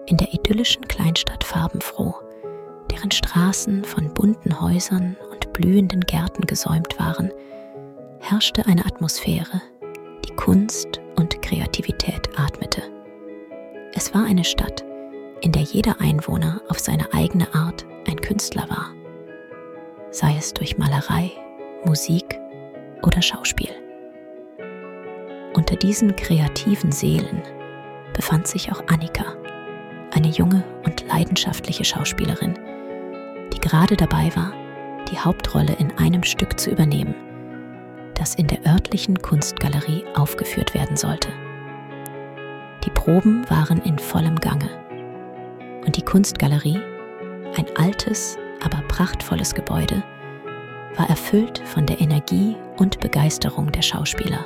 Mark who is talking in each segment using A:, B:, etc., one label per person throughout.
A: In der idyllischen Kleinstadt Farbenfroh, deren Straßen von bunten Häusern und blühenden Gärten gesäumt waren, herrschte eine Atmosphäre, die Kunst und Kreativität atmete. Es war eine Stadt, in der jeder Einwohner auf seine eigene Art ein Künstler war, sei es durch Malerei, Musik oder Schauspiel. Unter diesen kreativen Seelen befand sich auch Annika, eine junge und leidenschaftliche Schauspielerin, die gerade dabei war, die Hauptrolle in einem Stück zu übernehmen, das in der örtlichen Kunstgalerie aufgeführt werden sollte. Die Proben waren in vollem Gange und die Kunstgalerie, ein altes, aber prachtvolles Gebäude, war erfüllt von der Energie und Begeisterung der Schauspieler.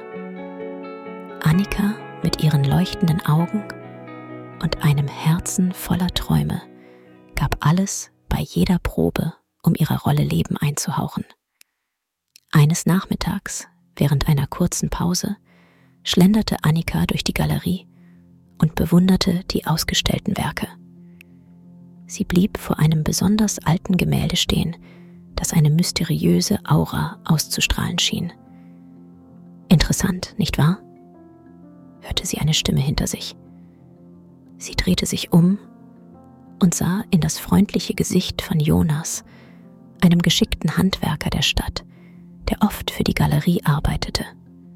A: Annika mit ihren leuchtenden Augen und einem Herzen voller Träume gab alles bei jeder Probe, um ihrer Rolle Leben einzuhauchen. Eines Nachmittags, während einer kurzen Pause, schlenderte Annika durch die Galerie und bewunderte die ausgestellten Werke. Sie blieb vor einem besonders alten Gemälde stehen, das eine mysteriöse Aura auszustrahlen schien. Interessant, nicht wahr? Hörte sie eine Stimme hinter sich. Sie drehte sich um und sah in das freundliche Gesicht von Jonas, einem geschickten Handwerker der Stadt, der oft für die Galerie arbeitete.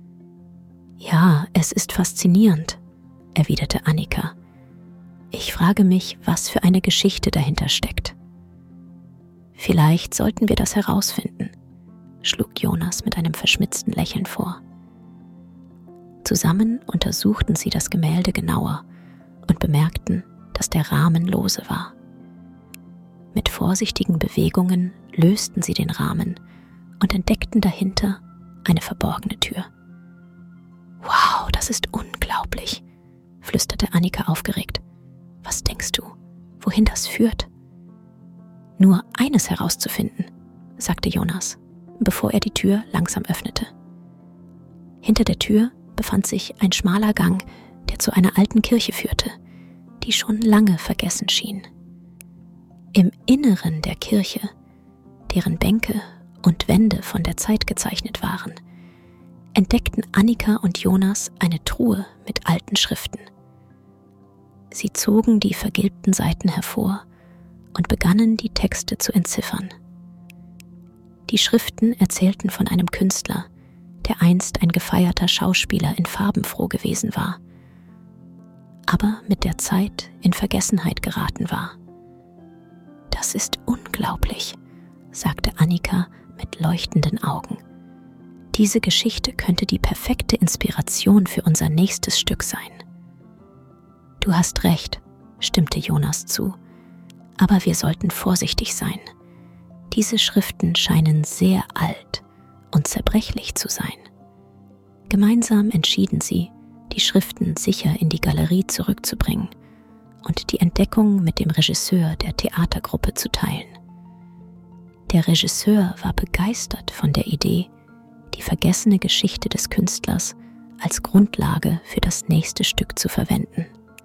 A: Ja, es ist faszinierend, erwiderte Annika. Ich frage mich, was für eine Geschichte dahinter steckt. Vielleicht sollten wir das herausfinden, schlug Jonas mit einem verschmitzten Lächeln vor. Zusammen untersuchten sie das Gemälde genauer und bemerkten, dass der Rahmen lose war. Mit vorsichtigen Bewegungen lösten sie den Rahmen und entdeckten dahinter eine verborgene Tür. »Wow, das ist unglaublich«, flüsterte Annika aufgeregt. »Was denkst du, wohin das führt?« »Nur eines herauszufinden«, sagte Jonas, bevor er die Tür langsam öffnete. Hinter der Tür befand sich ein schmaler Gang, der zu einer alten Kirche führte, die schon lange vergessen schien. Im Inneren der Kirche, deren Bänke und Wände von der Zeit gezeichnet waren, entdeckten Annika und Jonas eine Truhe mit alten Schriften. Sie zogen die vergilbten Seiten hervor und begannen, die Texte zu entziffern. Die Schriften erzählten von einem Künstler, der einst ein gefeierter Schauspieler in Farbenfroh gewesen war, aber mit der Zeit in Vergessenheit geraten war. »Das ist unglaublich«, sagte Annika mit leuchtenden Augen. »Diese Geschichte könnte die perfekte Inspiration für unser nächstes Stück sein.« »Du hast recht«, stimmte Jonas zu, »aber wir sollten vorsichtig sein. Diese Schriften scheinen sehr alt und zerbrechlich zu sein.« Gemeinsam entschieden sie, die Schriften sicher in die Galerie zurückzubringen und die Entdeckung mit dem Regisseur der Theatergruppe zu teilen. Der Regisseur war begeistert von der Idee, die vergessene Geschichte des Künstlers als Grundlage für das nächste Stück zu verwenden.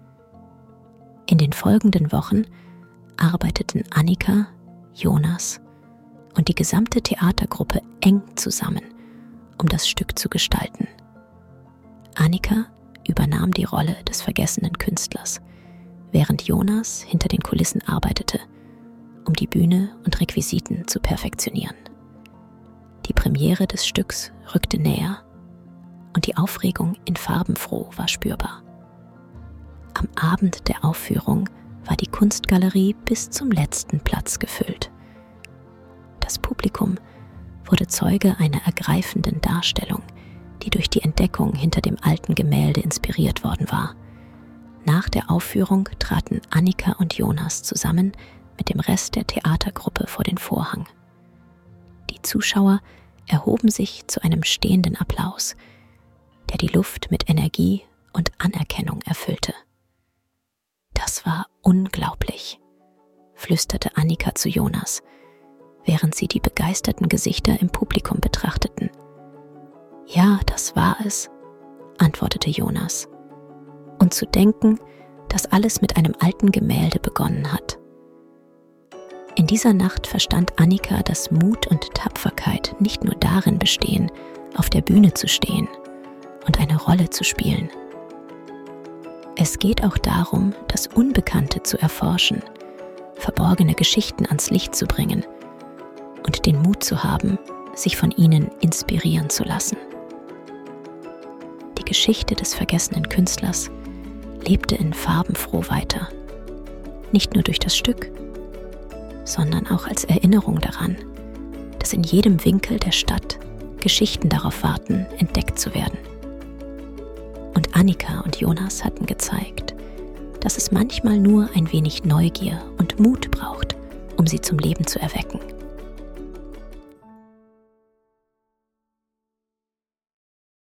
A: In den folgenden Wochen arbeiteten Annika, Jonas und die gesamte Theatergruppe eng zusammen, um das Stück zu gestalten. Annika übernahm die Rolle des vergessenen Künstlers, während Jonas hinter den Kulissen arbeitete, um die Bühne und Requisiten zu perfektionieren. Die Premiere des Stücks rückte näher und die Aufregung in Farbenfroh war spürbar. Am Abend der Aufführung war die Kunstgalerie bis zum letzten Platz gefüllt. Das Publikum wurde Zeuge einer ergreifenden Darstellung, die durch die Entdeckung hinter dem alten Gemälde inspiriert worden war. Nach der Aufführung traten Annika und Jonas zusammen mit dem Rest der Theatergruppe vor den Vorhang. Die Zuschauer erhoben sich zu einem stehenden Applaus, der die Luft mit Energie und Anerkennung erfüllte. »Das war unglaublich«, flüsterte Annika zu Jonas, während sie die begeisterten Gesichter im Publikum betrachteten. »Ja, das war es«, antwortete Jonas. »Und zu denken, dass alles mit einem alten Gemälde begonnen hat. In dieser Nacht verstand Annika, dass Mut und Tapferkeit nicht nur darin bestehen, auf der Bühne zu stehen und eine Rolle zu spielen. Es geht auch darum, das Unbekannte zu erforschen, verborgene Geschichten ans Licht zu bringen und den Mut zu haben, sich von ihnen inspirieren zu lassen. Die Geschichte des vergessenen Künstlers lebte in farbenfroh weiter, nicht nur durch das Stück, sondern auch als Erinnerung daran, dass in jedem Winkel der Stadt Geschichten darauf warten, entdeckt zu werden. Und Annika und Jonas hatten gezeigt, dass es manchmal nur ein wenig Neugier und Mut braucht, um sie zum Leben zu erwecken.